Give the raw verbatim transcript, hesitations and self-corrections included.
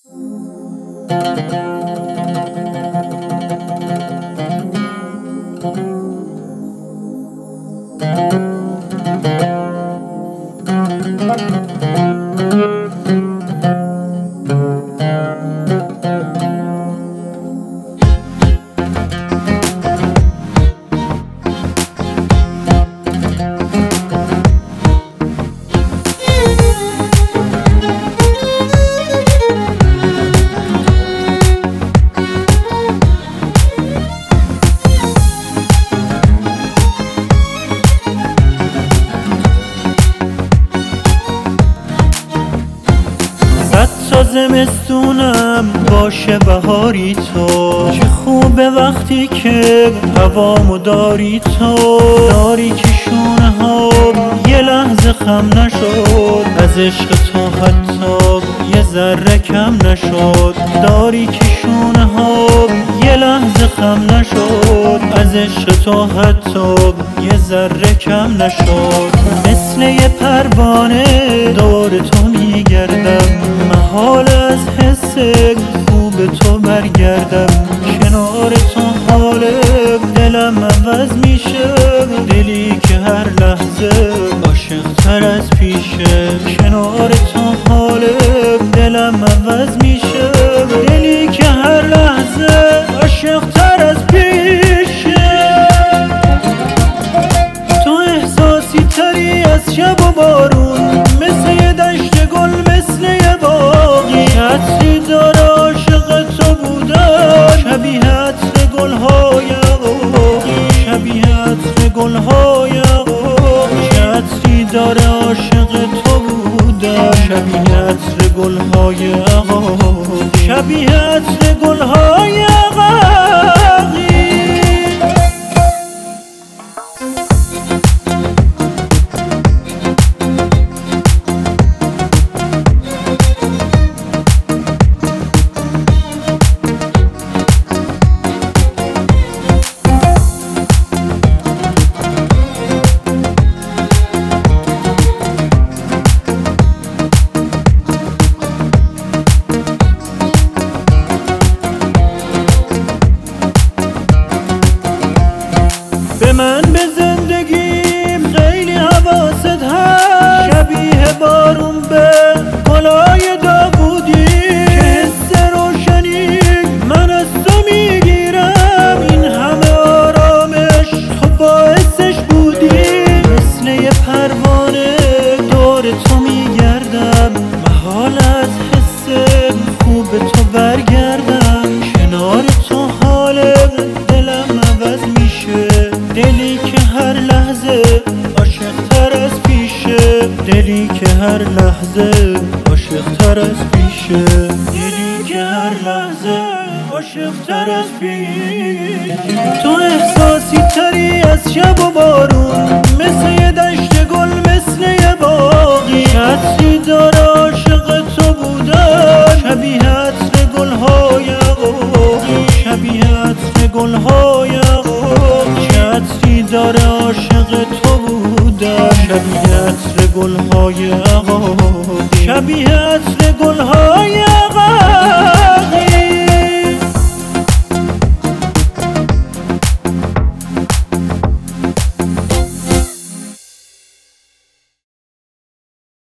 زمستونم باشه بهاری تو، چه خوبه وقتی که هوامو داری تو. داری که شونه ها یه لحظه خم نشد، از عشق تو حتی یه ذره کم نشد. داری که شونه ها یه لحظه خم نشد، از عشق تو حتی یه ذره کم نشد. مثل یه پروانه دور تو میگردم، محال از حس خوب تو برگردم. کنار تو حال دلم عوض میشه، دلی که هر لحظه عاشق تر از پیشه. کنار تو حال دلم عوض میشه، دلی که هر لحظه عاشق تر از پیشه. تو احساسی تری از شب و بارون، مثل یه دشت گل، مثل یه باغی. عطری داره عاشق تو بودن، شبیه عطر گل‌های عقاقی، شبیه عطر گل‌های عقاقی. عطری داره عاشق تو بودن، شبیه عطر گل‌های عقاقی، شبیه عطر گل‌های عقاقی. به من به زندگیم خیلی حواست هست، شبیه بارون به گلای داوودی. که حس روشنی من از تو میگیرم، این همه آرامش تو باعثش بودی. مثل یه پروانه دور تو میگردم، محال از حس خوب تو برگردم. کنار تو حال دلم عوض میشه، دلی که هر لحظه عاشق تر از پیشه. دلی که هر لحظه عاشق تر از پیشه، دلی که هر لحظه عاشق تر از پیشه. تو احساسی تری از شب و بارون، مثل یه دشت گل، مثل یه باغی. عطری داره عاشق تو بودن، شبیه عطر گل‌های عقاقی، شبیه عطر گل‌های عقاقی. عطری داره عاشق تو بودن، شبیه عطر گل‌های عقاقی، شبیه عطر گل‌های عقاقی.